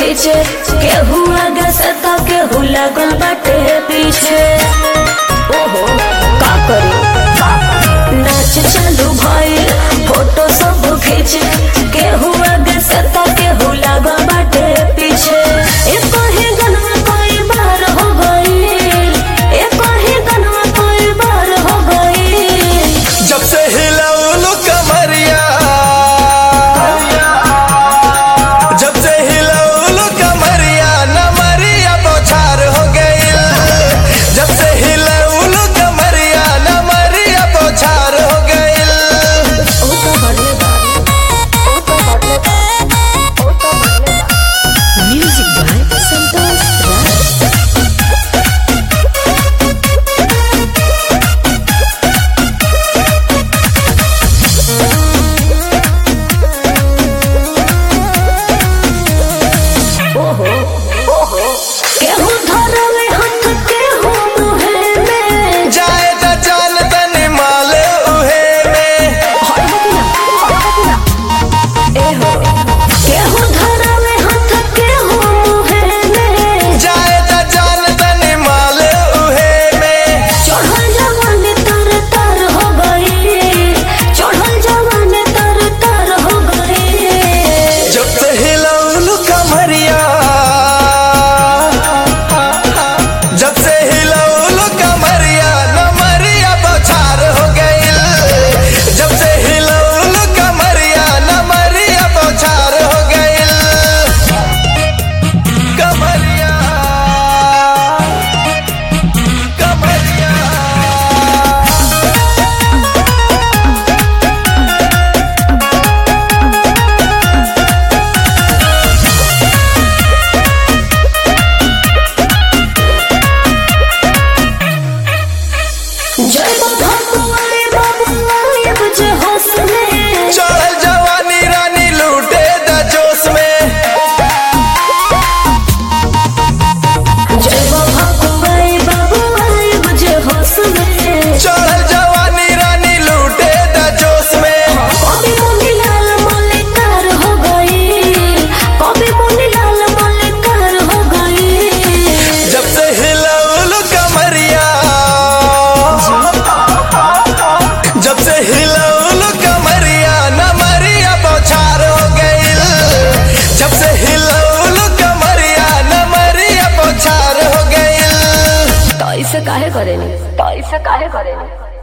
खींचे, केहू आगे से तो केहू लगल बाटे पीछे। ओहो का करी, नाच चालू भइल, फोटो सब खींचे, केहू आगे से तो केहू लगल बाटे पीछे। एक ही गनवा कोई बार हो गई, एक ही गनवा कोई बार हो गई। जब से हिलाउलू कमरिया, जब से हिलाउलू कमरिया, नमरिया बौछार हो गई। जब से हिलाउलू कमरिया, नमरिया बौछार हो गई। म्यूजिक बाय संतोष ओहो ओहो, केहू धरवे हाथ केहू मुहे में, जाए त जान तनी माले उहे में। एहो केहू धरवे हाथ केहू मुहे में, जाए त जान तनी माले उहे में। चढ़ल जवानी तर तर हो गई, चढ़ल जवानी तर तर हो गई। जब से हिलाउलू कमरिया, जब से हिलाउलू कमरिया, नमरिया बौछार हो गई। जब से हिलाउलू कमरिया, नमरिया बौछार हो गई। कमरिया कमरिया जय भगवान बाबुआ बुझे होश में, चढ़ल जवानी रानी लूटे द जोश में। जय भगवान बाबुआ बुझे होश में, चढ़ल जवानी रानी लूटे द जोश में। कभी मुनीलाल मलिकार हो गई, कभी मुनीलाल मलिकार हो गई। जब से हिलाउलू कमरिया, जब से हिलाउलू कमरिया, नमरिया बौछार हो गई। जब से हिलाउलू कमरिया, नमरिया बौछार हो गई। तो ऐसे काहे करेनी, तो ऐसे काहे करेनी।